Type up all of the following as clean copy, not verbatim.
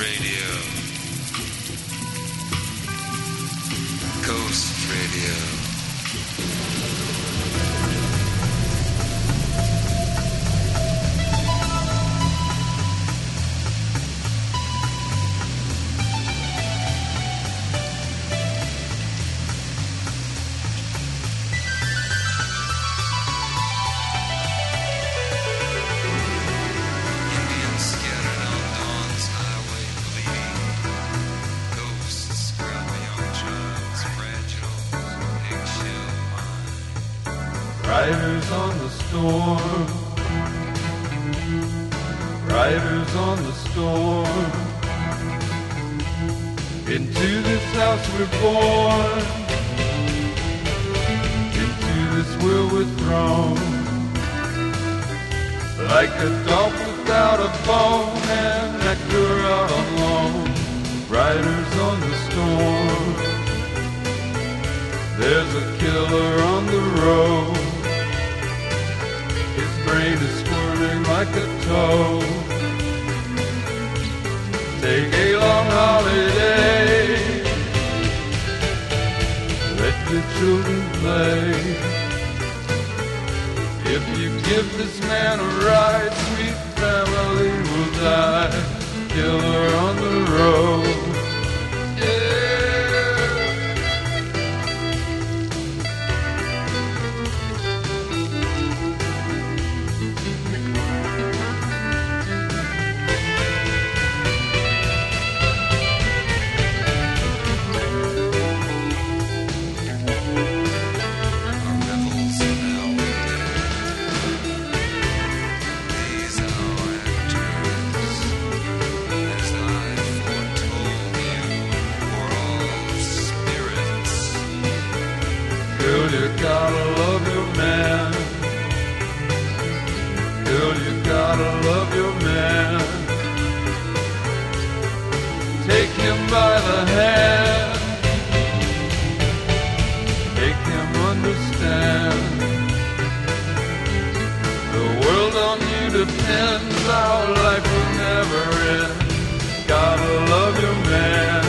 Radio. Ghost Radio. Riders on the storm, riders on the storm. Into this house we're born, into this world we're thrown. Like a dog without a bone, and nectar out on loan. Riders on the storm. There's a killer on the road. Brain is squirming like a toad. Take a long holiday. Let the children play. If you give this man a ride, sweet family will die. Killer on the road. You gotta love your man. Girl, you gotta love your man. Take him by the hand. Make him understand. The world on you depends. Our life will never end. Gotta love your man.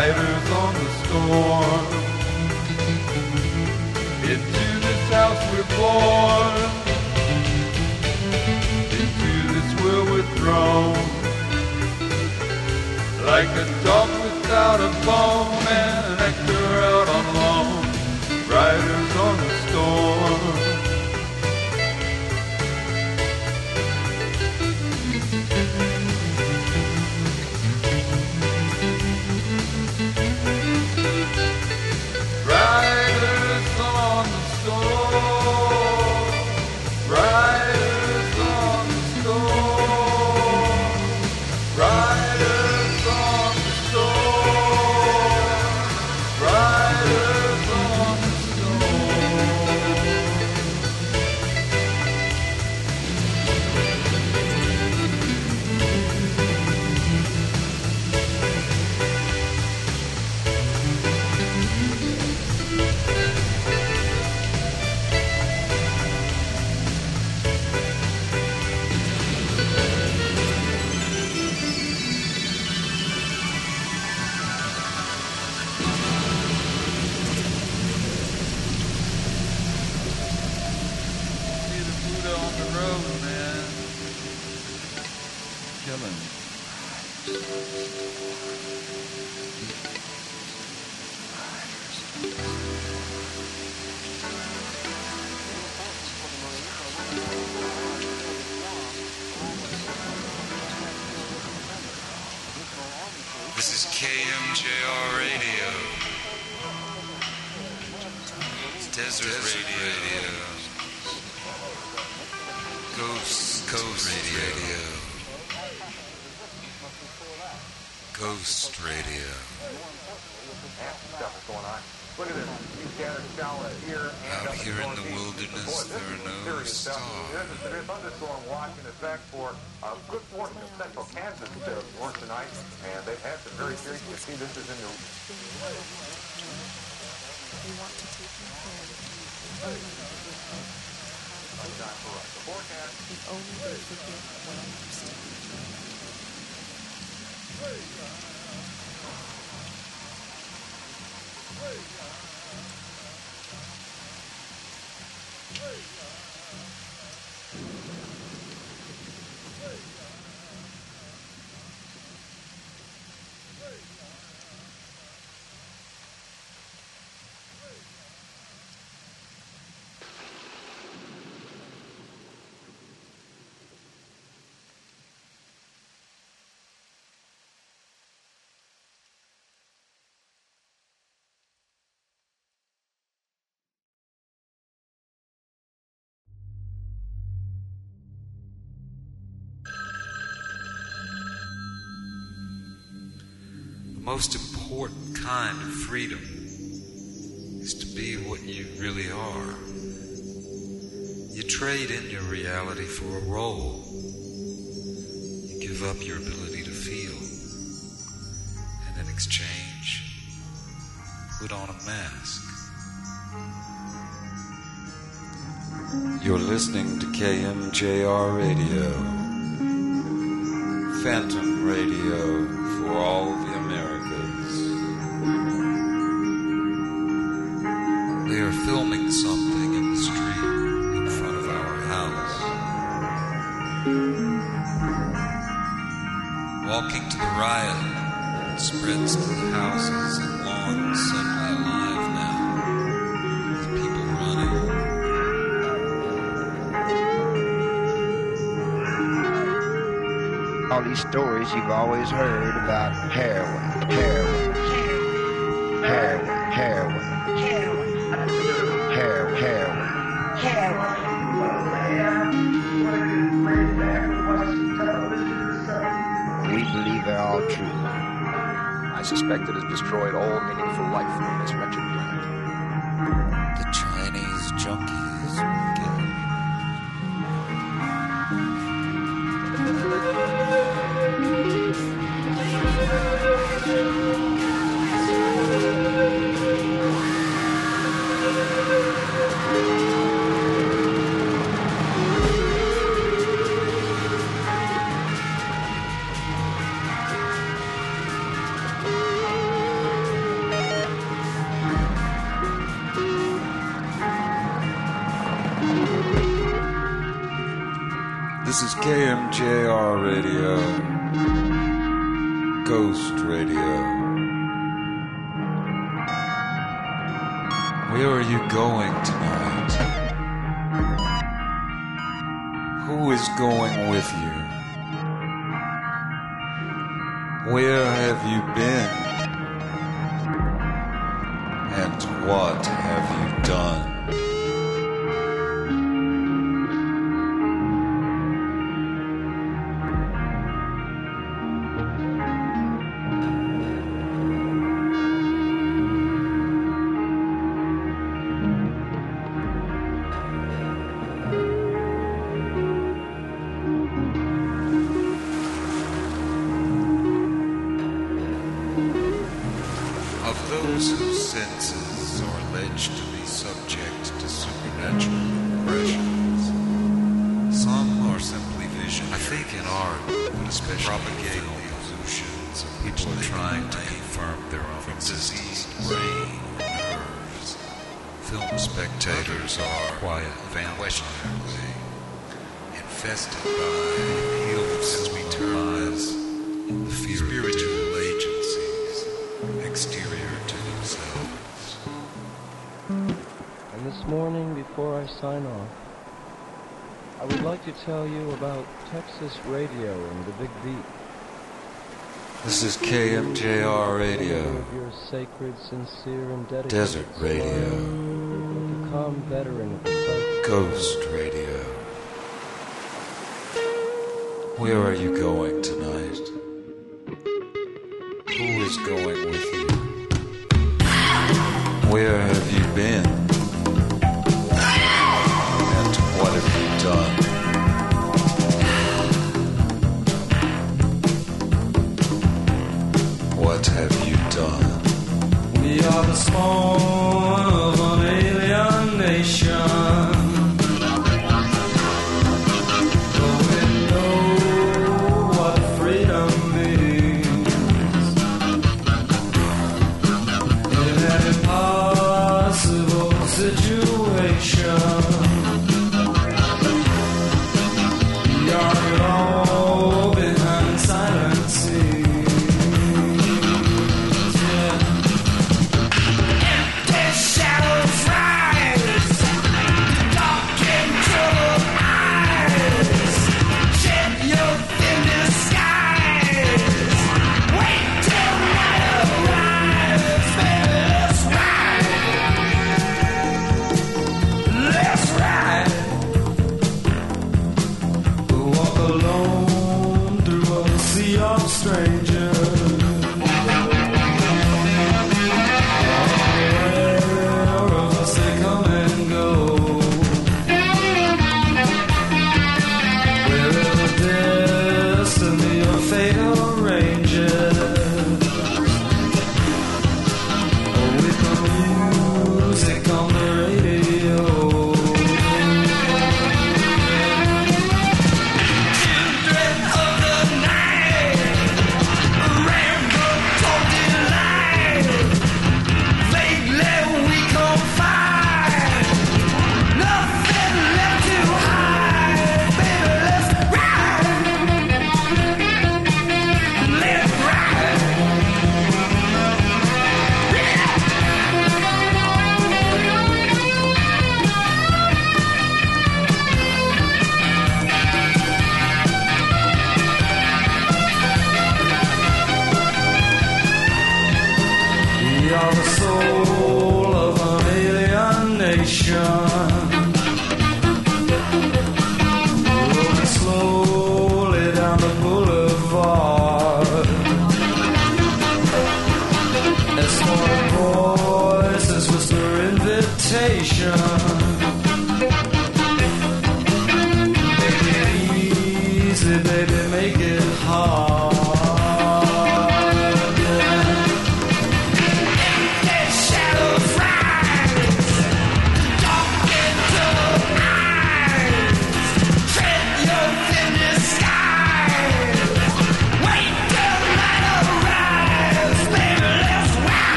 riders on the storm. Into this house we're born, into this world we're thrown, like a dog without a bone and an actor out on loan, riders on the storm. Riders on the storm, riders on the storm, riders on the storm, riders on the This is KMJR Radio. It's Desert Radio. Ghost Radio. Ghost Radio. Stuff is going on. Look at this. You scattered showers here and Out here in the wilderness, there are no stars. There's a thunderstorm watch in effect for a good portion of central Kansas for tonight, and they've had some very serious. You see, this is in the. We want to take you home. The forecast. If only they forget what I understand. The most important kind of freedom is to be what you really are. You trade in your reality for a role. You give up your ability to feel. And in exchange, put on a mask. You're listening to KMJR Radio. Phantom Radio for all the Americas. They are filming something in the street in front of our house. Walking to the riot spreads to the houses and lawns suddenly alive now, with people running. All these stories you've always heard about heroin, heroin, heroin, heroin, heroin, heroin, heroin. We believe they're all true. I suspect it has destroyed all meaningful life on this wretched planet. The Chinese junkies will get it. KMJR Radio, Ghost Radio. Where are you going tonight? Who is going with you? Where have you been? And what have you done? Sign off. I would like to tell you about Texas Radio and the Big Beat. This is KMJR Radio. Your sacred, sincere, and dedicated Desert Radio. Become veteran of the fight. Ghost Radio. Where are you going tonight? Who is going with you? Where have you been? What have you done? What have you done? We are the spawn of an alien nation, but we know what freedom means. In an impossible situation,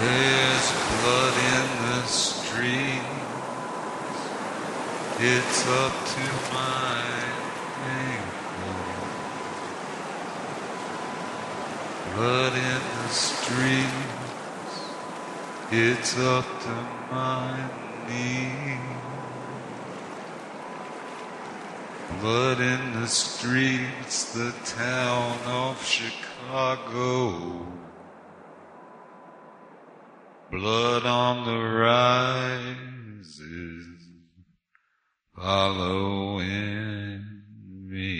There's blood in the street. It's up to my ankle. Blood in the streets. It's up to my knees. Blood in the streets, the town of Chicago. Blood on the rises, following me.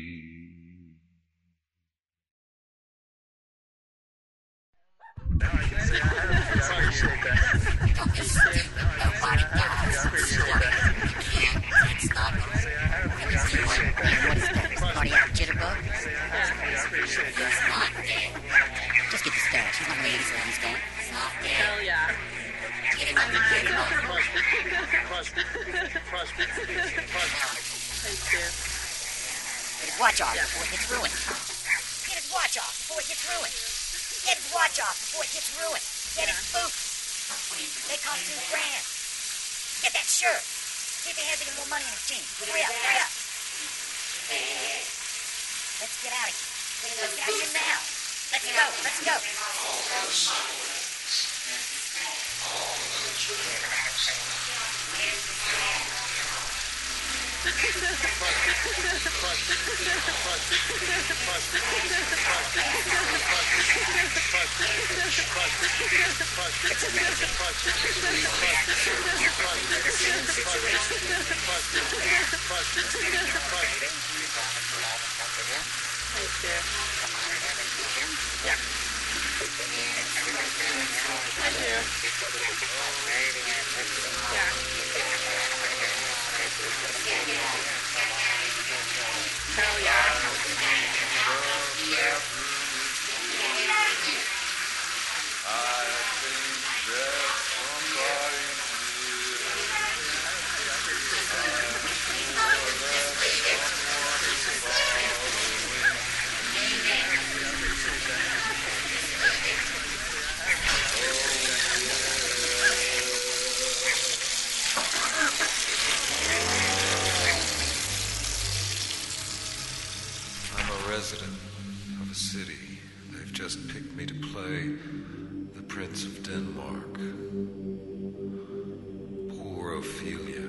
Now I can say I appreciate that. Nobody does. I appreciate that. It's not. I appreciate that. What is that? Party out jitterbug? I appreciate that. He's not dead. Just get the stash. He's not going to leave where he's going. He's not dead. Hell yeah. Get him up and get him up. Thank you. Get his watch off before it gets ruined. Get his watch off before it gets ruined. Get his watch off before it gets ruined. Get his boots. They cost $2,000. Get that shirt. See if he has any more money in his jeans. Hurry up, hurry up. Let's get out of here. Let's get out of here now. Let's go, let's go. Hell yeah. I'm a resident of a city. They've just picked me to play the Prince of Denmark. Poor Ophelia.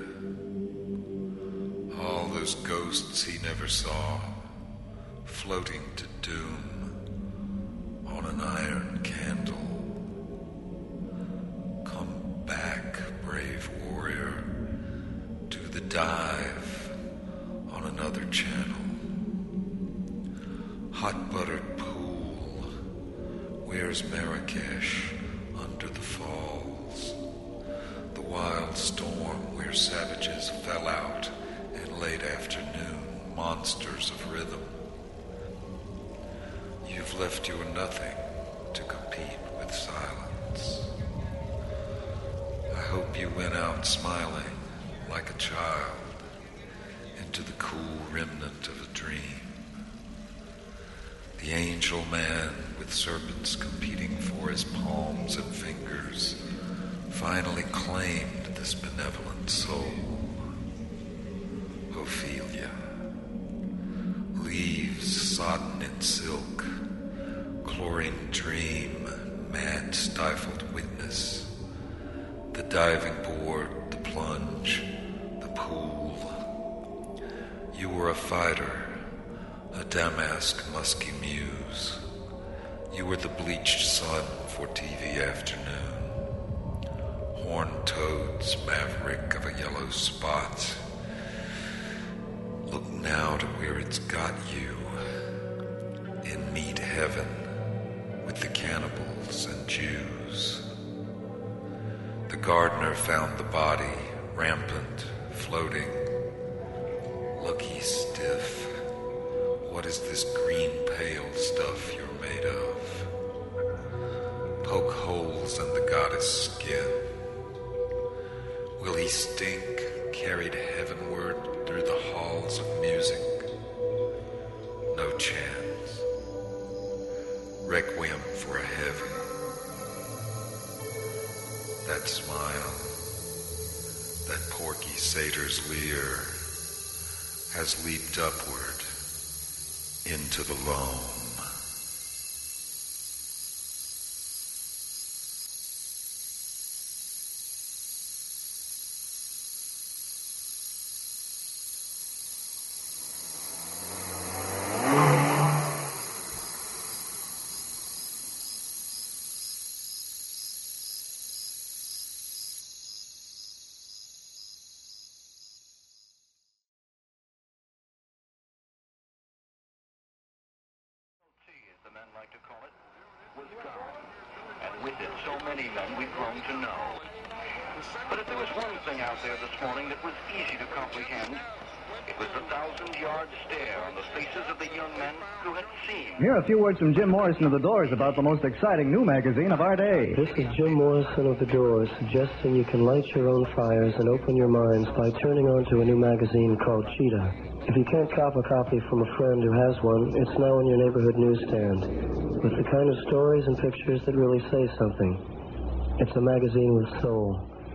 All those ghosts he never saw, floating to doom on an iron candle. Come back, brave warrior, to the dive on another channel. Hot buttered pool, where's Marrakesh under the falls? The wild storm where savages fell out in late afternoon, monsters of rhythm. You've left your nothing to compete with silence. I hope you went out smiling like a child into the cool remnant of a dream. The angel man with serpents competing for his palms and fingers finally claimed this benevolent soul. Ophelia. Leaves sodden in silk, chlorine dream, mad stifled witness. The diving board, the plunge, the pool. You were a fighter, a damask musky muse. You were the bleached sun for TV afternoon. Horned toad's maverick of a yellow spot. Look now to where it's got you. In meat heaven with the cannibals and Jews. The gardener found the body, rampant, floating. Look, he's stiff. What is this green pale stuff you're made of? Poke holes in the goddess' skin. Will he stink, carried heavenward through the halls of music? No chance. Requiem for a heavy. That smile, that porky satyr's leer, has leaped upward into the loam. The men like to call it, was gone. And with it, so many men we've grown to know. But if there was one thing out there this morning that was easy to comprehend, it was the 1,000-yard stare on the faces of the young men who had seen. Here are a few words from Jim Morrison of The Doors about the most exciting new magazine of our day. This is Jim Morrison of The Doors, suggesting you can light your own fires and open your minds by turning on to a new magazine called Cheetah. If you can't cop a copy from a friend who has one, it's now in your neighborhood newsstand, with the kind of stories and pictures that really say something. It's a magazine with soul.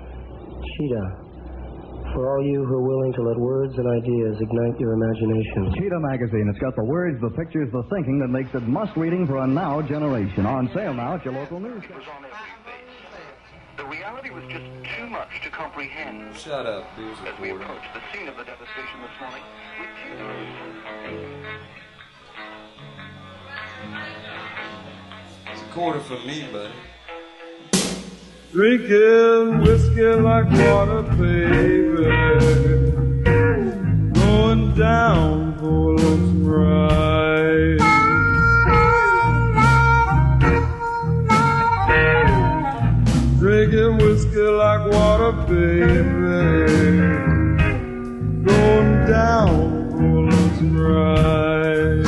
Cheetah. For all you who are willing to let words and ideas ignite your imagination. Cheetah magazine. It's got the words, the pictures, the thinking that makes it must-reading for a now generation. On sale now at your local newsstand. It was on every face. The reality was just too much to comprehend. Shut up, dude. As we approached the scene of the devastation this morning, It's a quarter for me, buddy. Drinking whiskey like water, baby. Going down for a lonesome ride. Drinking whiskey like water, baby. Going down for a lonesome ride.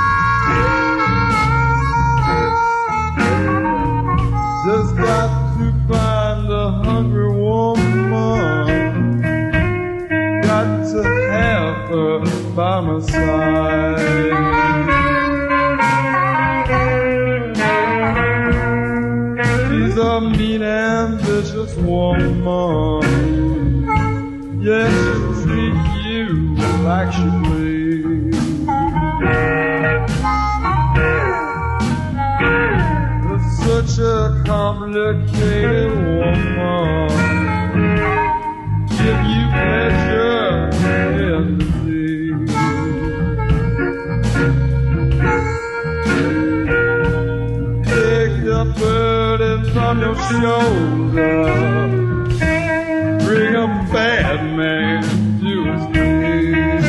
Just got to find a hungry woman. Got to have her by my side. She's a mean, ambitious woman. Yes, she'll treat you like she please. Such a complicated woman. Give you pleasure in the day. Take the burden from your shoulder. Bring a bad man to his knees.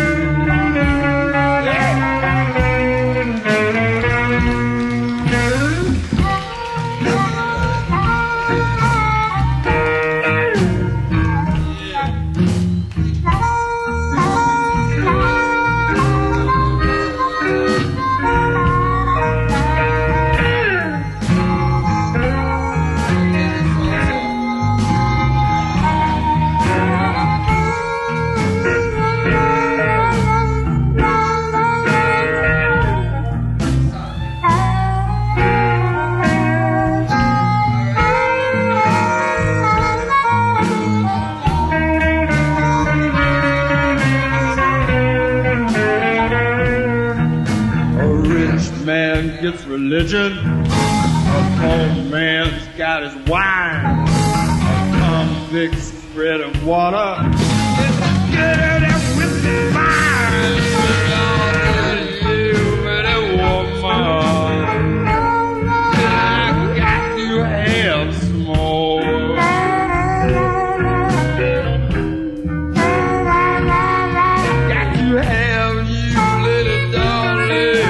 Gets religion, a poor man's got his wine, a convict's bread and water. It's good and with the fire. You better woman, I got to have some more. Got to have you, little darling.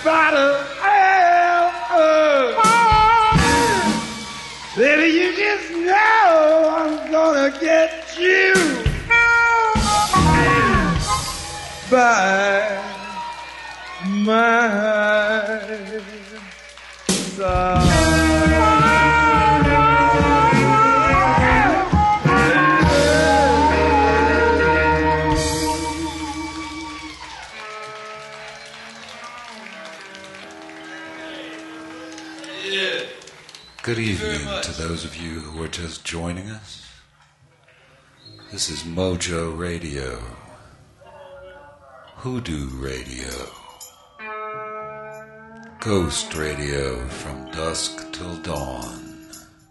by the baby, you just know I'm gonna get you by my side. Good evening to those of you who are just joining us. This is Mojo Radio, Hoodoo Radio, Ghost Radio from dusk till dawn.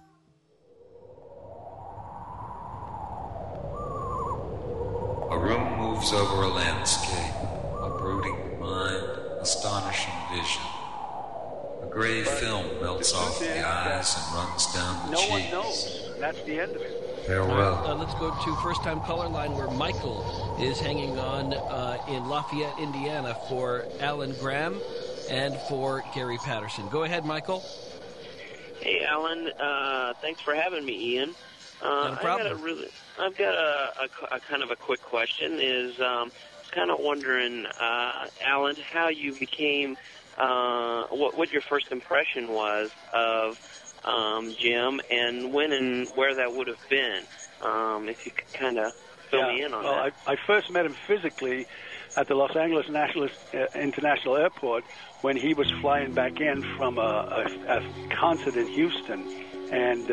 A room moves over a landscape, a brooding mind, astonishing vision. A gray film melts off the eyes and runs down the cheeks. No one knows. That's the end of it. Farewell. Let's go to first-time caller line where Michael is hanging on in Lafayette, Indiana for Alan Graham and for Gary Patterson. Go ahead, Michael. Hey, Alan. Thanks for having me, Ian. No problem. I've got a kind of a quick question. Kind of wondering, Alan, how you became. What your first impression was of Jim, and when and where that would have been, if you could kind of fill me in on that. I first met him physically at the Los Angeles International Airport when he was flying back in from a concert in Houston, and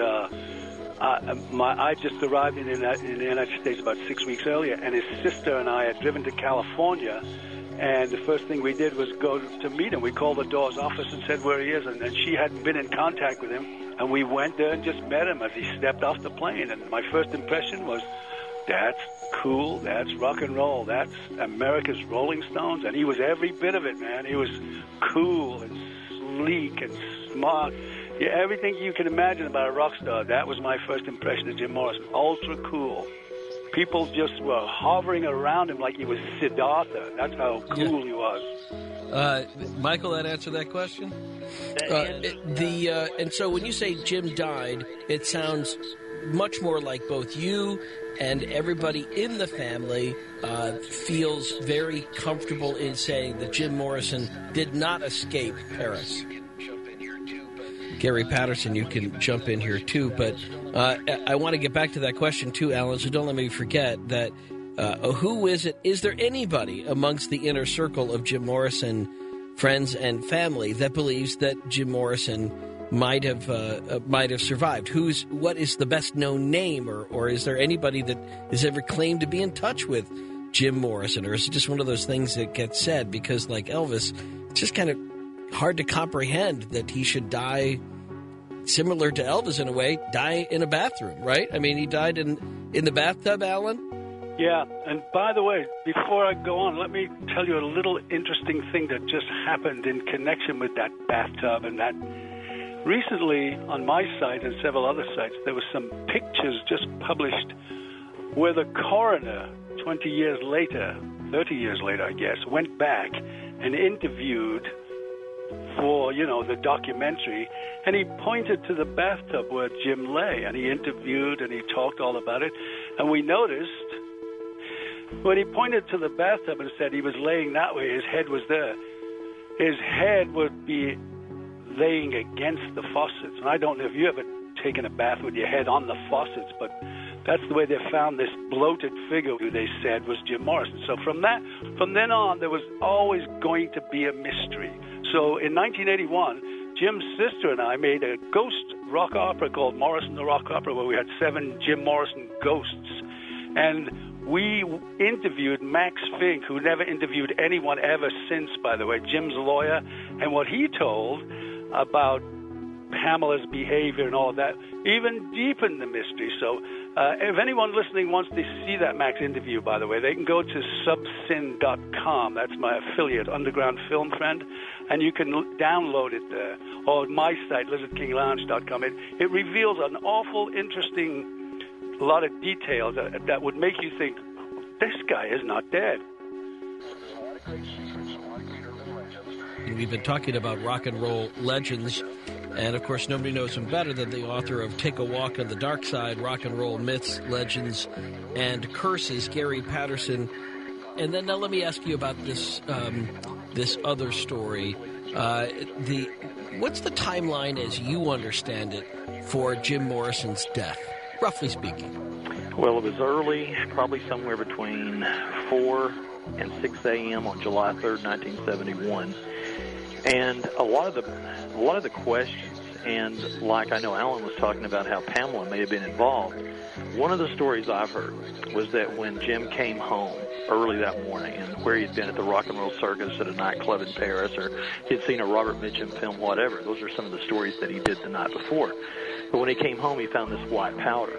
I just arrived in the United States about 6 weeks earlier, and his sister and I had driven to California. And the first thing we did was go to meet him. We called the Dawes office and said where he is, and she hadn't been in contact with him. And we went there and just met him as he stepped off the plane. And my first impression was, that's cool, that's rock and roll, that's America's Rolling Stones. And he was every bit of it, man. He was cool and sleek and smart. Yeah, everything you can imagine about a rock star. That was my first impression of Jim Morrison. Ultra cool. People just were hovering around him like he was Siddhartha. That's how cool he was. Michael, that answer that question? And so when you say Jim died, it sounds much more like both you and everybody in the family feels very comfortable in saying that Jim Morrison did not escape Paris. Gary Patterson, you can jump in here too, but I want to get back to that question too, Alan, so don't let me forget that who is it? Is there anybody amongst the inner circle of Jim Morrison friends and family that believes that Jim Morrison might have survived? What is the best known name, or is there anybody that has ever claimed to be in touch with Jim Morrison, or is it just one of those things that gets said because, like Elvis, it's just kind of hard to comprehend that he should die similar to Elvis in a way, die in a bathroom, right? I mean, he died in the bathtub, Alan? Yeah, and by the way, before I go on, let me tell you a little interesting thing that just happened in connection with that bathtub. And that recently on my site and several other sites, there were some pictures just published where the coroner 20 years later, 30 years later, I guess, went back and interviewed for, the documentary, and he pointed to the bathtub where Jim lay, and he interviewed and he talked all about it. And we noticed when he pointed to the bathtub and said he was laying that way, his head was there. His head would be laying against the faucets. And I don't know if you ever taken a bath with your head on the faucets, but that's the way they found this bloated figure who they said was Jim Morrison. So from then on, there was always going to be a mystery. So in 1981, Jim's sister and I made a ghost rock opera called Morrison the Rock Opera, where we had 7 Jim Morrison ghosts. And we interviewed Max Fink, who never interviewed anyone ever since, by the way, Jim's lawyer, and what he told about Pamela's behavior and all of that even deepened the mystery. So if anyone listening wants to see that Max interview, by the way, they can go to subsin.com. That's my affiliate, Underground Film Friend, and you can download it there. Or my site, lizardkinglounge.com. It reveals an awful interesting lot of details that would make you think, this guy is not dead. and we've been talking about rock and roll legends. And, of course, nobody knows him better than the author of Take a Walk on the Dark Side, Rock and Roll Myths, Legends, and Curses, Gary Patterson. And then now let me ask you about this this other story. What's the timeline, as you understand it, for Jim Morrison's death, roughly speaking? Well, it was early, probably somewhere between 4 and 6 a.m. on July 3rd, 1971. And a lot of the questions, and like I know Alan was talking about how Pamela may have been involved, one of the stories I've heard was that when Jim came home early that morning, and where he'd been at the Rock and Roll Circus at a nightclub in Paris, or he'd seen a Robert Mitchum film, whatever. Those are some of the stories that he did the night before. But when he came home, he found this white powder.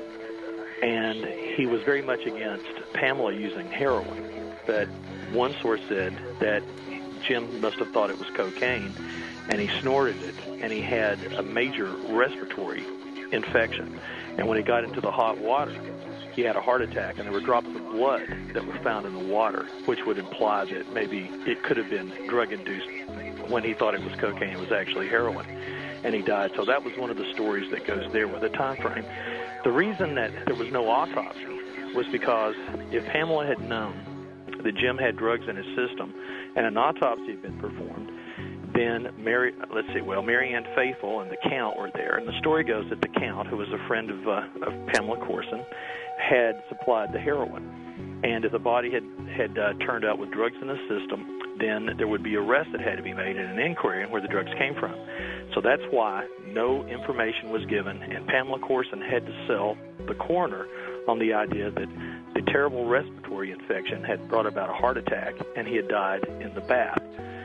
And he was very much against Pamela using heroin. But one source said that Jim must have thought it was cocaine, and he snorted it, and he had a major respiratory infection. And when he got into the hot water, he had a heart attack, and there were drops of blood that were found in the water, which would imply that maybe it could have been drug-induced. When he thought it was cocaine, it was actually heroin, and he died. So that was one of the stories that goes there with the time frame. The reason that there was no autopsy was because if Pamela had known that Jim had drugs in his system and an autopsy had been performed, then Mary Ann Faithful and the Count were there. And the story goes that the Count, who was a friend of Pamela Corson, had supplied the heroin. And if the body had turned out with drugs in the system, then there would be arrests that had to be made and an inquiry on where the drugs came from. So that's why no information was given, and Pamela Corson had to sell the coroner on the idea that the terrible respiratory infection had brought about a heart attack, and he had died in the bath.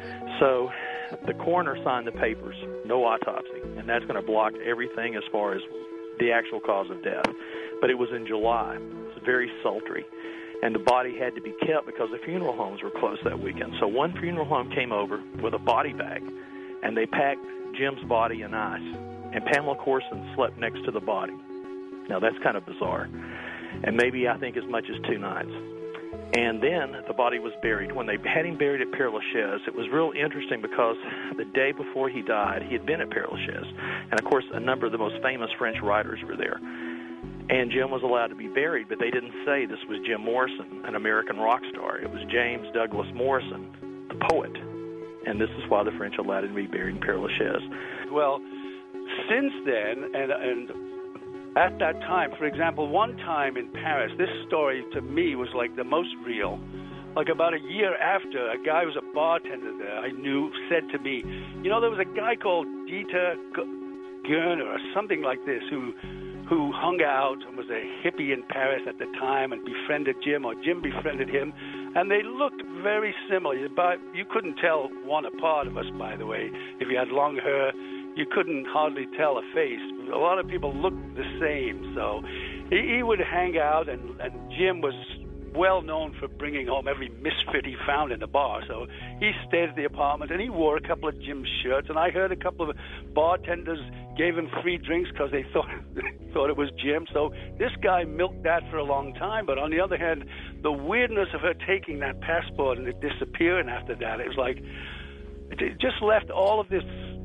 So the coroner signed the papers, no autopsy, and that's going to block everything as far as the actual cause of death. But it was in July. It was very sultry. And the body had to be kept because the funeral homes were closed that weekend. So one funeral home came over with a body bag, and they packed Jim's body in ice. And Pamela Corson slept next to the body. Now, that's kind of bizarre. And maybe, I think, as much as 2 nights. And then the body was buried. When they had him buried at Père Lachaise, it was real interesting because the day before he died, he had been at Père Lachaise. And, of course, a number of the most famous French writers were there. And Jim was allowed to be buried, but they didn't say this was Jim Morrison, an American rock star. It was James Douglas Morrison, the poet. And this is why the French allowed him to be buried in Père Lachaise. Well, since then, and at that time, for example, one time in Paris, this story to me was like the most real. Like about a year after, a guy who was a bartender there I knew said to me, there was a guy called Dieter Gerner or something like this who hung out and was a hippie in Paris at the time and befriended Jim, or Jim befriended him, and they looked very similar. But you couldn't tell one apart of us, by the way. If you had long hair, you couldn't hardly tell a face. A lot of people looked the same. So he would hang out, and Jim was well known for bringing home every misfit he found in the bar. So he stayed at the apartment, and he wore a couple of Jim's shirts. And I heard a couple of bartenders gave him free drinks because they thought it was Jim. So this guy milked that for a long time. But on the other hand, the weirdness of her taking that passport and it disappearing after that, it was like it just left all of this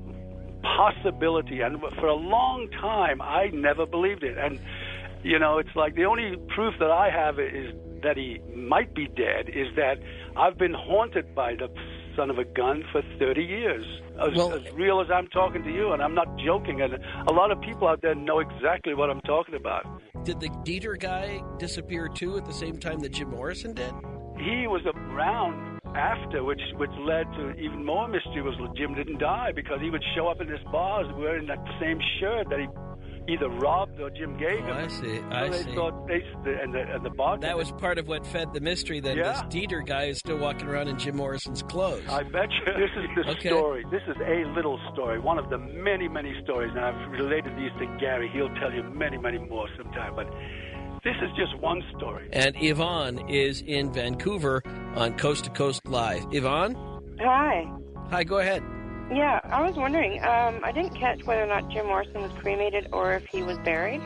possibility. And for a long time, I never believed it. And it's like the only proof that I have is that he might be dead is that I've been haunted by the son of a gun for 30 years. As real as I'm talking to you, and I'm not joking. And a lot of people out there know exactly what I'm talking about. Did the Dieter guy disappear too at the same time that Jim Morrison did? He was around after, which led to even more mystery. Was Jim didn't die because he would show up in this bars wearing that same shirt that he either robbed or Jim gave him. I see. And the bartender. That was part of what fed the mystery. Then this Dieter guy is still walking around in Jim Morrison's clothes. I bet you. This is the story. This is a little story, one of the many, many stories. And I've related these to Gary. He'll tell you many, many more sometime. But this is just one story. And Yvonne is in Vancouver on Coast to Coast Live. Yvonne? Hi. Hi, go ahead. Yeah, I was wondering, I didn't catch whether or not Jim Morrison was cremated or if he was buried.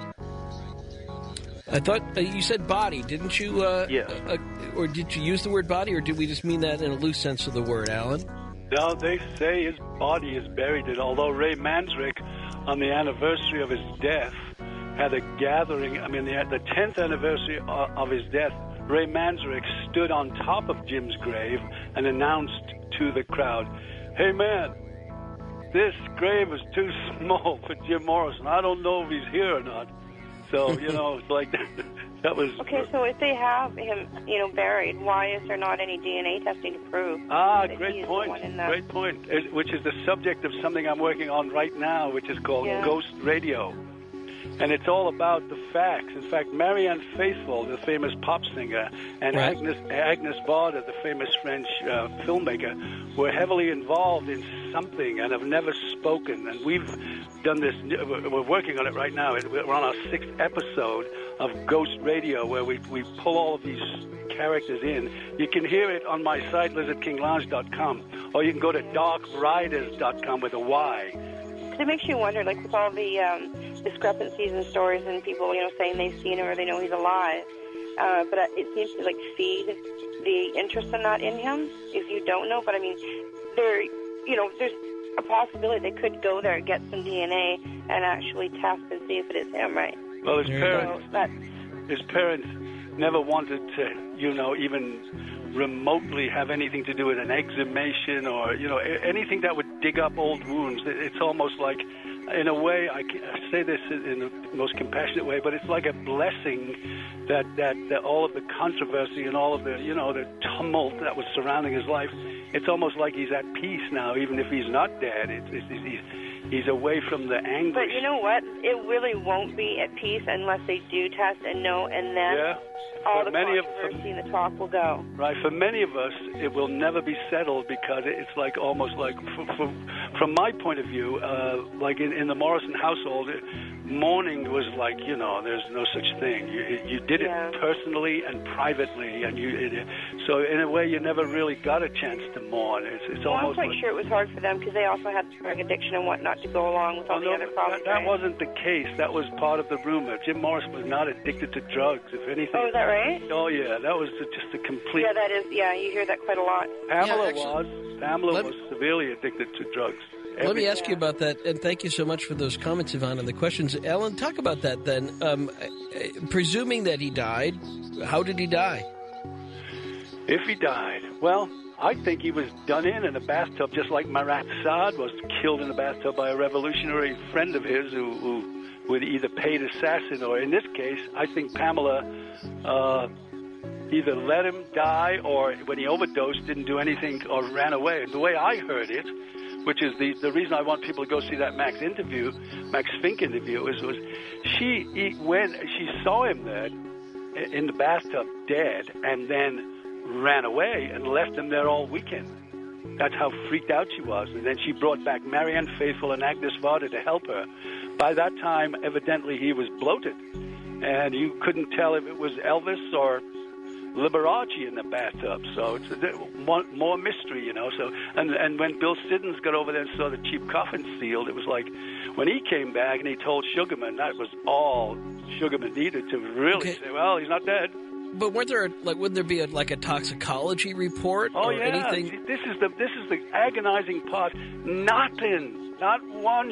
I thought you said body, didn't you? Yes. Or did you use the word body, or did we just mean that in a loose sense of the word, Alan? No, they say his body is buried. And although Ray Manzarek, on the anniversary of his death, had a gathering. I mean, the 10th anniversary of his death, Ray Manzarek stood on top of Jim's grave and announced to the crowd, "Hey, man, this grave is too small for Jim Morrison. I don't know if he's here or not." So, it's like that was... Okay, so if they have him, buried, why is there not any DNA testing to prove? Great point. Great point. Which is the subject of something I'm working on right now, which is called Ghost Radio. And it's all about the facts. In fact, Marianne Faithfull, the famous pop singer, and Agnes Varda, the famous French filmmaker, were heavily involved in something and have never spoken. And we've done this. We're working on it right now. We're on our 6th episode of Ghost Radio, where we pull all of these characters in. You can hear it on my site, lizardkinglounge.com, or you can go to darkriders.com with a Y. It makes you wonder, like with all the discrepancies in stories and people, saying they've seen him or they know he's alive. But it seems to feed the interest in that in him if you don't know. But I mean, there's a possibility they could go there and get some DNA and actually test and see if it is him, right? Well, his parents never wanted to, even remotely have anything to do with an exhumation or, anything that would dig up old wounds. It's almost like, in a way, I say this in the most compassionate way, but it's like a blessing that all of the controversy and all of the, the tumult that was surrounding his life, it's almost like he's at peace now, even if he's not dead. He's away from the anguish. But you know what? It really won't be at peace unless they do test and know, and then all the controversy and the talk will go. Right. For many of us, it will never be settled because it's like almost like, from my point of view, like in the Morrison household, mourning was like, there's no such thing. You did it personally and privately, and so in a way, you never really got a chance to mourn. It's almost. I'm quite sure it was hard for them because they also had drug addiction and whatnot to go along with all the other problems. That wasn't the case. That was part of the rumor. Jim Morrison was not addicted to drugs, if anything. Oh, is that right? Oh, yeah. That was just a complete... Yeah, that is. Yeah, you hear that quite a lot. Pamela was severely addicted to drugs. Let me ask you about that, and thank you so much for those comments, Yvonne, and the questions. Alan, talk about that then. Presuming that he died, how did he die? If he died, well, I think he was done in a bathtub, just like Marat Sade was killed in a bathtub by a revolutionary friend of his who would either paid assassin or, in this case, I think Pamela either let him die or, when he overdosed, didn't do anything or ran away. And the way I heard it, which is the reason I want people to go see that Max Fink interview, was when she saw him there in the bathtub dead and then ran away and left him there all weekend. That's how freaked out she was. And then she brought back Marianne Faithfull and Agnes Varda to help her. By that time, evidently, he was bloated. And you couldn't tell if it was Elvis or Liberace in the bathtub. So it's more mystery, So, and when Bill Siddons got over there and saw the cheap coffin sealed, it was like when he came back and he told Sugarman, that was all Sugarman needed to really say, well, he's not dead. But wouldn't there be a toxicology report or anything? This is the agonizing part. Nothing, not one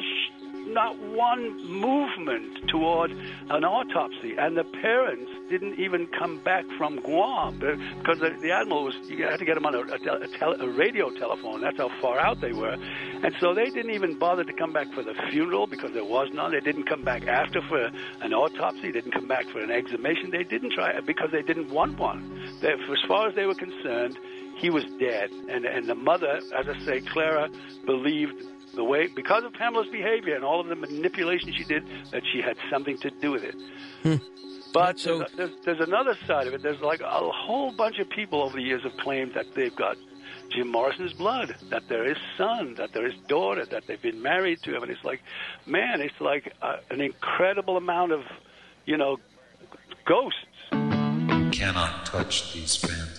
movement toward an autopsy, and the parents didn't even come back from Guam because the admiral you had to get them on a radio telephone. That's how far out they were, and so they didn't even bother to come back for the funeral because there was none. They didn't come back after for an autopsy. They didn't come back for an exhumation. They didn't try it because they didn't want one. As far as they were concerned, he was dead, and the mother, as I say, Clara, believed because of Pamela's behavior and all of the manipulation she did, that she had something to do with it. But there's another side of it. There's like a whole bunch of people over the years have claimed that they've got Jim Morrison's blood, that they're his son, that they're his daughter, that they've been married to him. And it's like, man, it's like an incredible amount of, ghosts. You cannot touch these phantoms.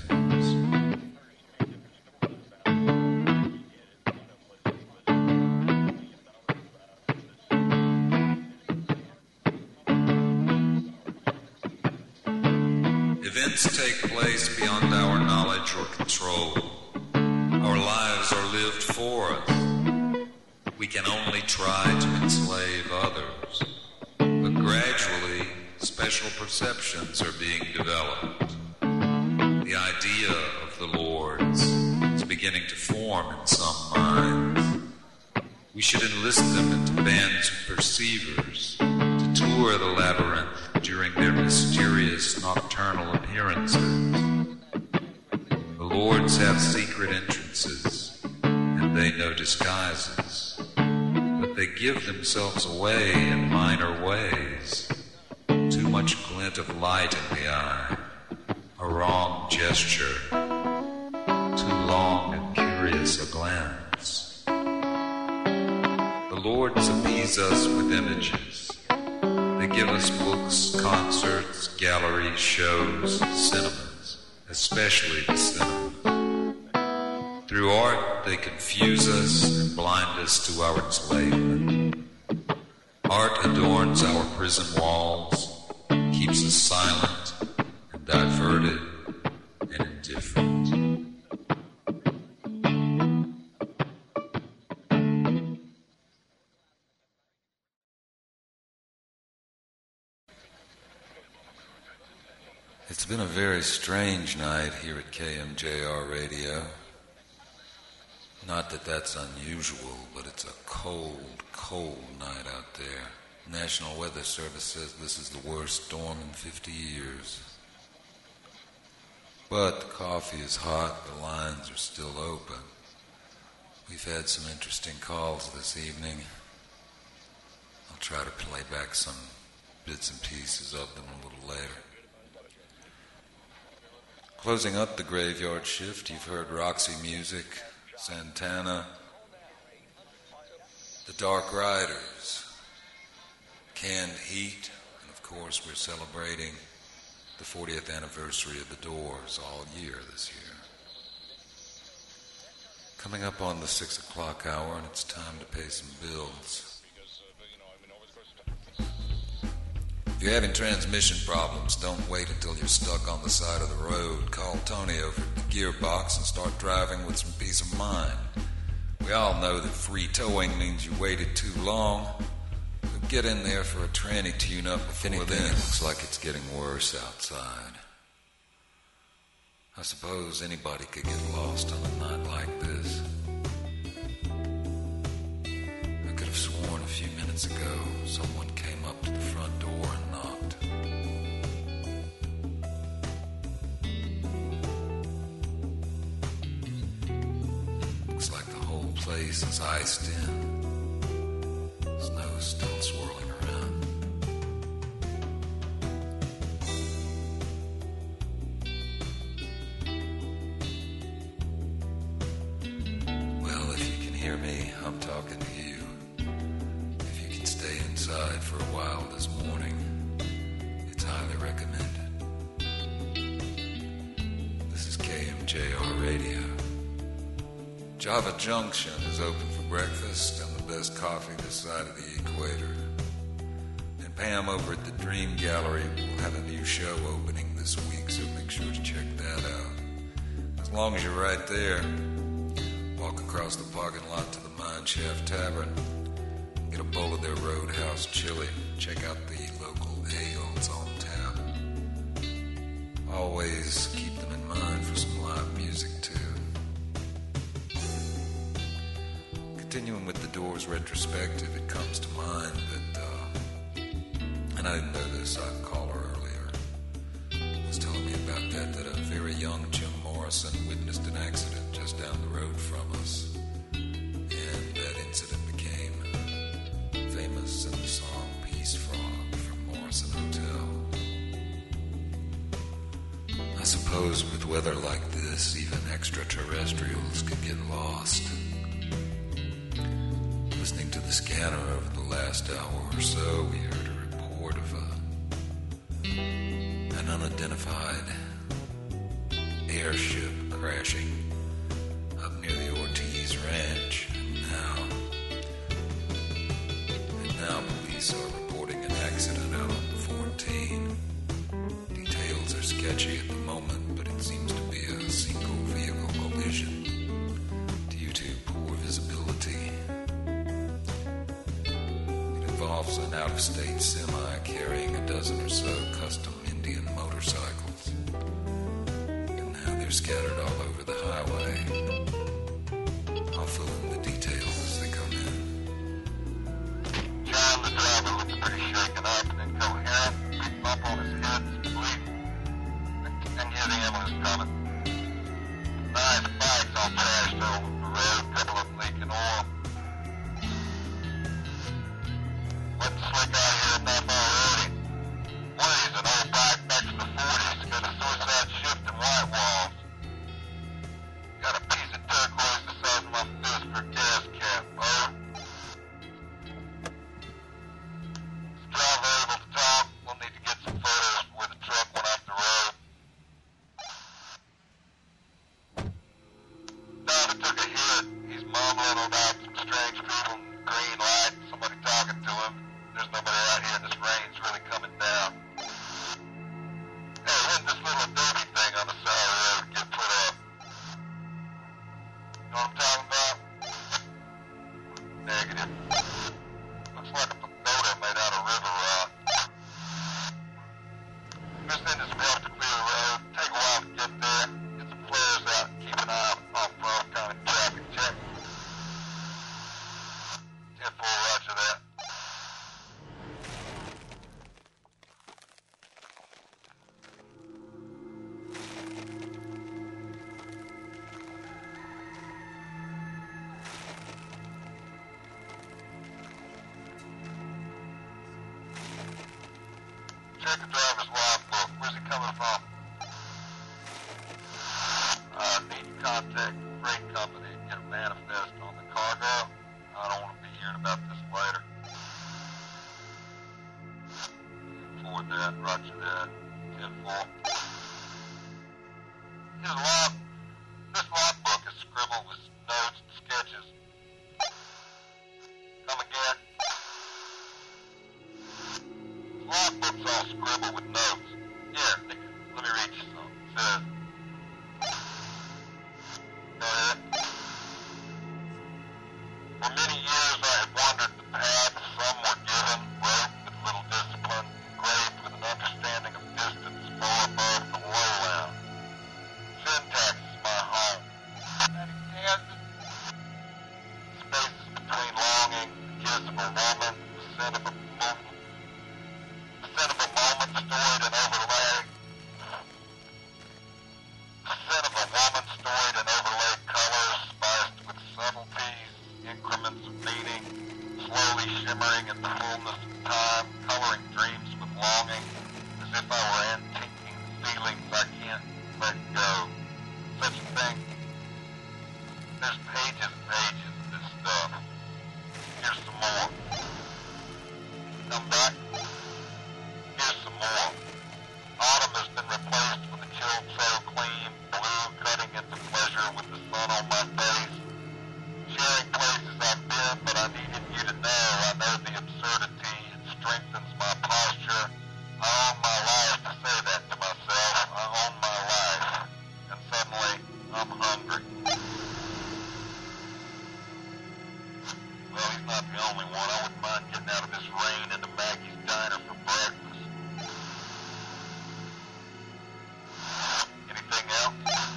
Events take place beyond our knowledge or control. Our lives are lived for us. We can only try to enslave others. But gradually, special perceptions are being developed. The idea of the Lords is beginning to form in some minds. We should enlist them into bands of perceivers to tour the labyrinth during their mysterious nocturnal appearances. The Lords have secret entrances, and they know disguises, but they give themselves away in minor ways. Too much glint of light in the eye, a wrong gesture, too long and curious a glance. The Lords appease us with images. They give us books, concerts, galleries, shows, cinemas, especially the cinemas. Through art, they confuse us and blind us to our enslavement. Art adorns our prison walls, keeps us silent and diverted and indifferent. It's been a very strange night here at KMJR Radio. Not that that's unusual, but it's a cold, cold night out there. National Weather Service says this is the worst storm in 50 years. But the coffee is hot, the lines are still open. We've had some interesting calls this evening. I'll try to play back some bits and pieces of them a little later. Closing up the graveyard shift, you've heard Roxy Music, Santana, The Dark Riders, Canned Heat, and of course we're celebrating the 40th anniversary of the Doors all year this year. Coming up on the 6 o'clock hour, and it's time to pay some bills. If you're having transmission problems, don't wait until you're stuck on the side of the road. Call Tony over at the Gearbox and start driving with some peace of mind. We all know that free towing means you waited too long. So get in there for a tranny tune-up before then. It looks like it's getting worse outside. I suppose anybody could get lost on a night like this. I could have sworn a few minutes ago someone came up to the front door and knocked. Looks like the whole place is iced in. Snow's still swirling around. Well, if you can hear me, I'm talking to you. If you can stay inside for a while this morning, it's highly recommended. This is KMJR Radio. Java Junction is open for breakfast and the best coffee this side of the equator. And Pam over at the Dream Gallery will have a new show opening this week, so make sure to check that out. As long as you're right there, walk across the parking lot to the Mine Shaft Tavern, get a bowl of their Roadhouse chili, check out the local ale that's on tap. Always keep them in mind for some live music too. Continuing with the Doors retrospective, it comes to mind that, and I didn't know this, I called her earlier, was telling me about that a very young Jim Morrison witnessed an accident just down the road from us. And that incident became famous in the song Peace Frog from Morrison Hotel. I suppose with weather like this, even extraterrestrials could get lost. Listening to the scanner over the last hour or so, we heard a report of an unidentified airship crashing up near the Ortiz Ranch. And now police are reporting an accident out on 14. Details are sketchy at the moment, but it seems to be a single vehicle collision. involves an out-of-state semi carrying a dozen or so custom Indian motorcycles. And now they're scattered all over the highway. I'll fill in the details as they come in. John, the driver, looks pretty shaken up and incoherent. Big bump on his head, he's bleeding. And here the ambulance coming. 9 bikes all trashed over the road, a couple of them leaking oil. Wasn't slick out here enough already. One of these an old bike back from the 40s, got a suicide shift and white walls. Got a piece of turquoise the size of my fist for a gas cap, oh. Is the driver able to talk? We'll need to get some photos where the truck went off the road. Driver took a hit. He's mumbling about some strange people in green light, somebody talking to him. There's nobody out here and this rain's really coming down. Hey, when this little adobe thing on the side of the road get put up? You know what I'm talking about? Negative. Looks like a pagoda made out of river rock. Just into some help to clear the road. Take a while to get there. Get some flares out and keep an eye on off-road kind of traffic check. 10-4, roger that. Check the driver's logbook. Where's he coming from? Need to contact the freight company and get a manifest on the cargo. I don't want to be hearing about this later. Forward that, roger that. 10-4. This logbook is scribbled with notes and sketches. Come again? Logbook's all scribbled with notes. Here, let me read you some. It says, go ahead. For many years I had wandered the path some were given, wrote with little discipline, engraved with an understanding of distance far above the lowland. Syntax is my home. Spaces between longing, the kiss of a woman, the scent of a moment. The scent of a moment storied and overlaid. The scent of a woman storied and overlaid colors, spiced with subtleties, increments of meaning, slowly shimmering in the fullness of time, coloring dreams with longing, as if I were antiquing feelings I can't let go. Such a thing. There's pages and pages of this stuff. Here's some more. Come back. Here's some more. Autumn has been replaced with a chilled so clean, blue cutting into pleasure with the sun on my face. Sharing places I've been, but I needed you to know I know the absurdity. It strengthens my posture. I own my life to say that to myself. I own my life. And suddenly, I'm hungry. Well, he's not the only one. I wouldn't mind getting out of this rain into Maggie's Diner for breakfast. Anything else?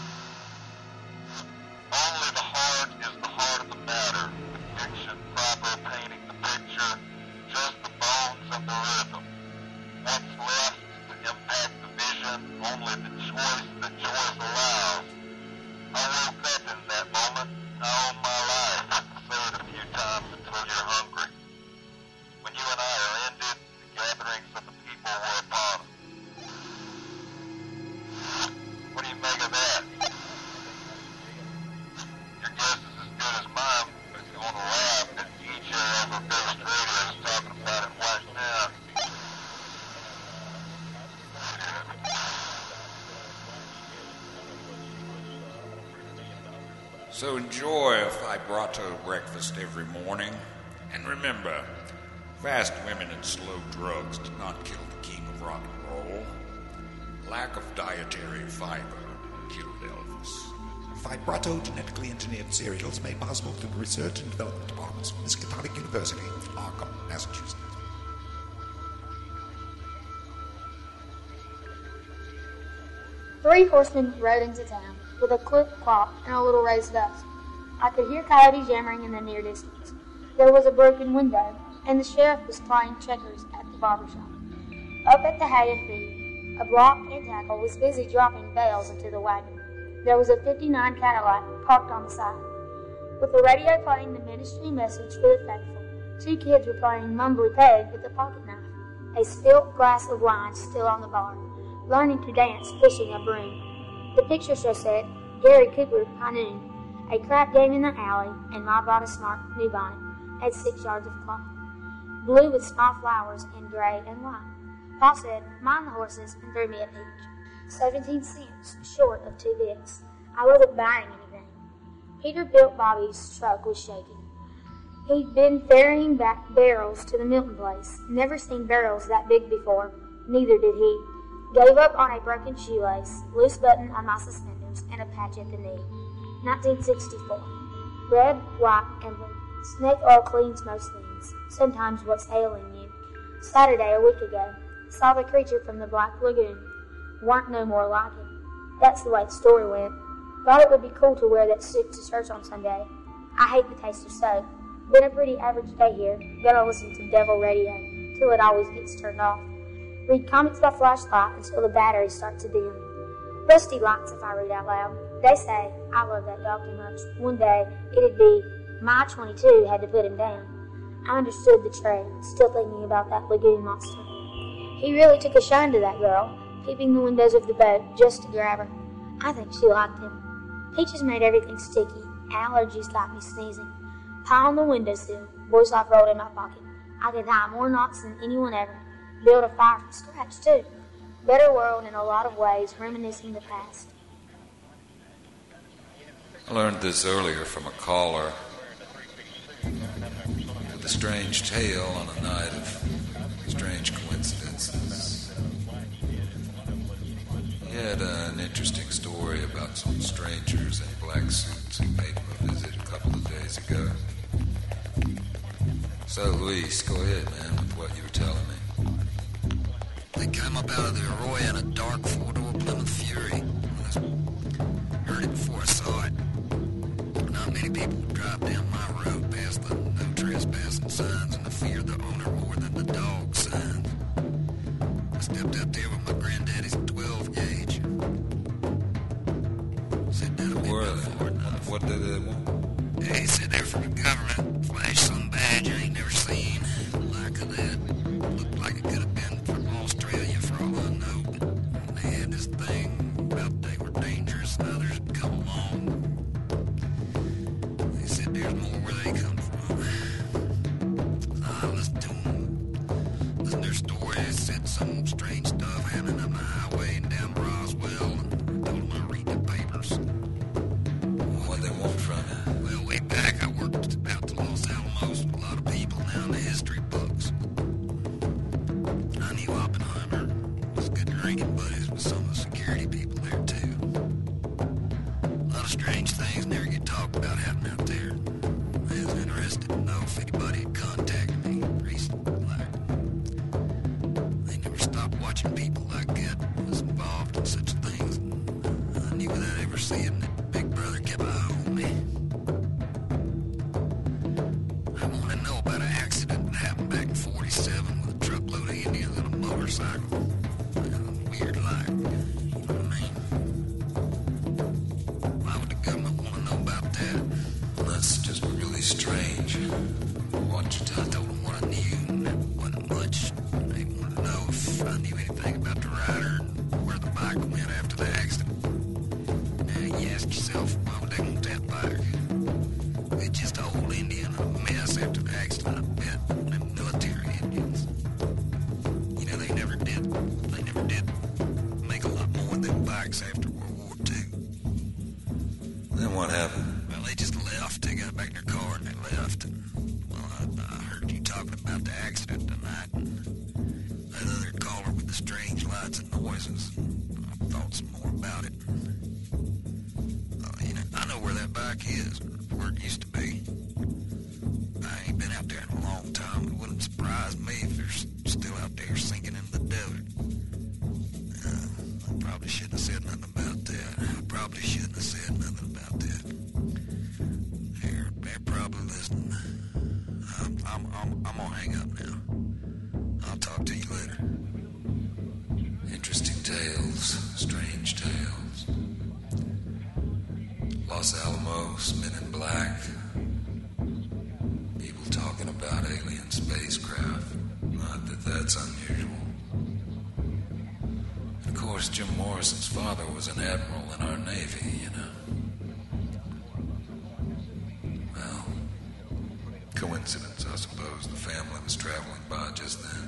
Only the heart is the heart of the matter. The diction proper painting the picture, just the bones and the rhythm. What's left to impact the vision? Only the choice that choice allows. I woke up in that moment. I own my life. Say it a few times until you're hungry. When you and I are ended, the gatherings of the people were upon us. What do you make of that? Your guess is as good as mine, but if you want to laugh, that DJ over Ghost Radio is talking about it right now. So enjoy a vibrato breakfast every morning. And remember, fast women and slow drugs did not kill the king of rock and roll. Lack of dietary fiber killed Elvis. Vibrato genetically engineered cereals made possible through the research and development departments of Miskatonic University, Arkham, Massachusetts. 3 horsemen rode into town with a clipped clock and a little raised dust. I could hear coyotes yammering in the near distance. There was a broken window, and the sheriff was playing checkers at the barber shop. Up at the hay and feed, a block and tackle was busy dropping bales into the wagon. There was a '59 Cadillac parked on the side. With the radio playing the ministry message for the faithful, 2 kids were playing mumbly peg with a pocket knife, a spilt glass of wine still on the bar, learning to dance pushing a broom. The picture show said, Gary Cooper, High Noon, a crap game in the alley, and Ma bought a smart new bonnet, had 6 yards of cloth, blue with small flowers in gray and white. Pa said, mind the horses, and threw me a peach. 17 cents short of 2 bits. I wasn't buying anything. Peter built Bobby's truck was shaking. He'd been ferrying back barrels to the Milton place. Never seen barrels that big before. Neither did he. Gave up on a broken shoelace, loose button on my suspenders, and a patch at the knee. 1964. Red, white, and blue. Snake oil cleans most things. Sometimes what's ailing you. Saturday, a week ago, saw the creature from the Black Lagoon. Weren't no more like it. That's the way the story went. Thought it would be cool to wear that suit to church on Sunday. I hate the taste of soap. Been a pretty average day here. Gonna listen to Devil Radio till it always gets turned off. Read comics by flashlight until the batteries start to dim. Rusty lights if I read out loud. They say, I love that dog too much. One day, it'd be, my 22 had to put him down. I understood the trade, still thinking about that lagoon monster. He really took a shine to that girl, peeping the windows of the boat just to grab her. I think she liked him. Peaches made everything sticky. Allergies got me sneezing. Pie on the windowsill. Boy's life rolled in my pocket. I could tie more knots than anyone ever. Build a fire from scratch, too. Better world in a lot of ways, reminiscing the past. I learned this earlier from a caller with a strange tale on a night of strange coincidences. He had an interesting story about some strangers in black suits who paid him a visit a couple of days ago. So, Luis, go ahead, man, with what you were telling me. They came up out of the Arroyo in a dark 4-door Plymouth Fury. I heard it before I saw it. Not many people would drive down my road past the no trespassing signs and the fear of the owner more than the dog signs. I stepped out there with my granddaddy's 12 gauge. Said that'll be about far enough. What did they want? He said they're from the government. Flashed some badge I ain't never seen. The like of that. Looked like it could have been from Australia for all I know. But they had this thing about they were dangerous and others had come along. They said there's more where they come from. I listened to them. Listened to their story. They said some strange stuff happening up the highway and down Roswell. And I told them I read the papers. What they want from you? Well, way back I worked out to Los Alamos with a lot of people now in the history books. I knew Oppenheimer was good drinking buddies with some of the security people there too. A lot of strange things never get talked about happening out there. I was interested to know if anybody had contacted me recently. They never stopped watching people like that was involved in such things. I knew without ever seeing that Big Brother kept an eye on me. I want to know about an accident that happened back in 47 with a truckload of Indians on a motorcycle. Weird life, you know what I mean? Why would the government want to know about that? Well, that's just really strange. What you I told them what I knew, and that wasn't much. They wanted to know if I knew anything about the rider and where the bike went after the accident. Now, you ask yourself, why would they want that bike? It's just an old Indian, a mess after the accident, I bet. Them military Indians. You know, they never did make a lot more of them bikes after World War II. Then what happened? Well, they just left. They got back in their car and they left. And, well, I heard you talking about the accident tonight. And that other caller with the strange lights and noises. I thought some more about it. You know, I know where that bike is, where it used to be. I ain't been out there in a long time. It wouldn't surprise me if they're still out there sinking in the desert. I probably shouldn't have said nothing about I'm gonna hang up now. I'll talk to you later. Interesting tales, strange tales. Los Alamos, Men in Black. People talking about alien spacecraft. Not that that's unusual. Of course, Jim Morrison's father was an admiral in our Navy, you know. Well, coincidence, I suppose. The family was traveling by just then.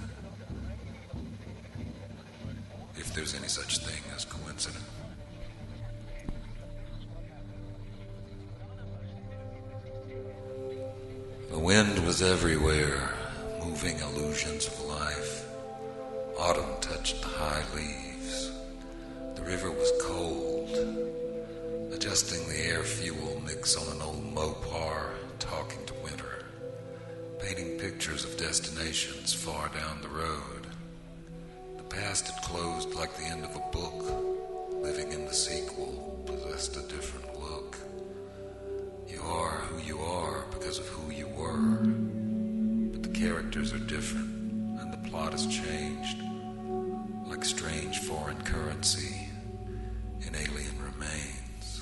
If there's any such thing as coincidence. The wind was everywhere, moving illusions of life. Autumn touched the high leaves. The river was cold, adjusting the air fuel mix on an old Mopar, talking to winter, painting pictures of destinations far down the road. The past had closed like the end of a book. Living in the sequel possessed a different look. You are who you are because of who you were. But the characters are different, and the plot has changed. Like strange foreign currency in alien remains.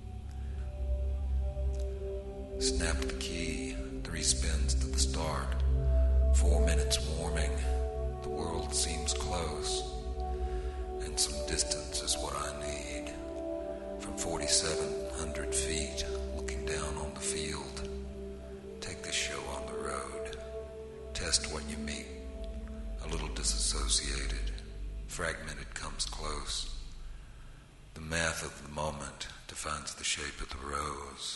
Snap the key, 3 spins to the start. 4 minutes warming. The world seems close. And some distance is what I need. From 4,700 feet, looking down on the field. Take this show on the road. Test what you meet. A little disassociated. Fragmented comes close. The math of the moment defines the shape of the rose.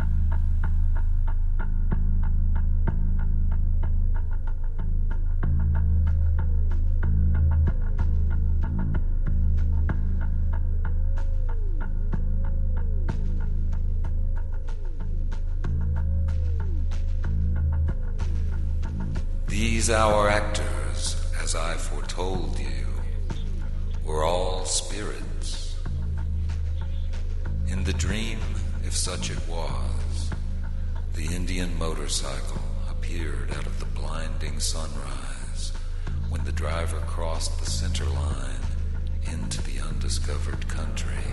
These our actors, as I foretold you, were all spirits. In the dream, if such it was, the Indian motorcycle appeared out of the blinding sunrise when the driver crossed the center line into the undiscovered country.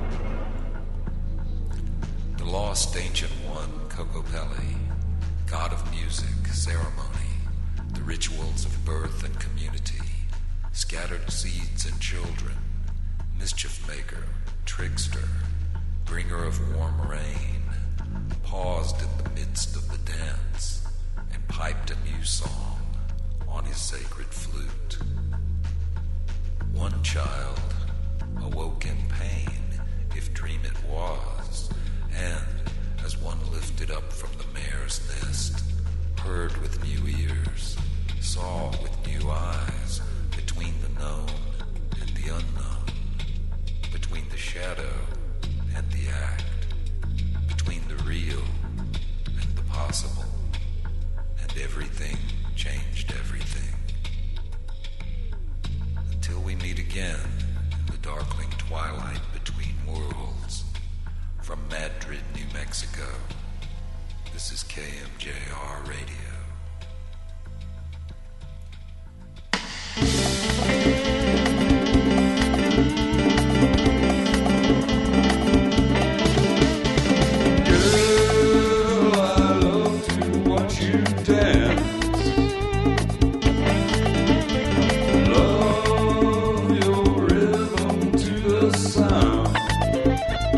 The lost ancient one, Kokopelli, god of music, ceremony, the rituals of birth and community, scattered seeds and children, mischief maker, trickster, bringer of warm rain, paused in the midst of the dance and piped a new song on his sacred flute. One child awoke in pain, if dream it was, and as one lifted up from the mare's nest, heard with new ears, saw with new eyes, between the known and the unknown, between the shadow and the act, between the real and the possible, and everything changed everything. Until we meet again in the darkling twilight between worlds, from Madrid, New Mexico, this is KMJR Radio.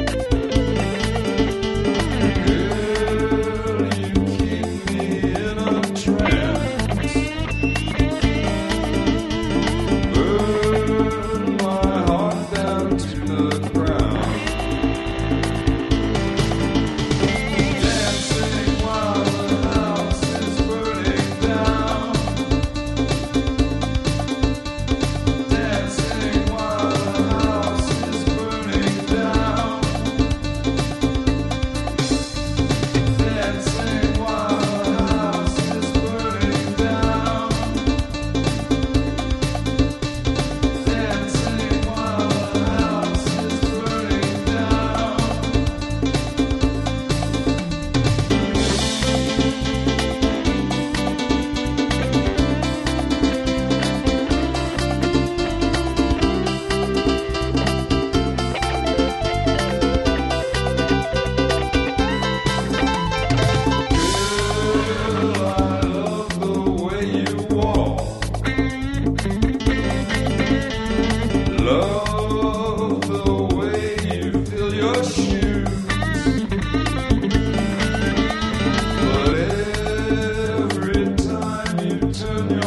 In a to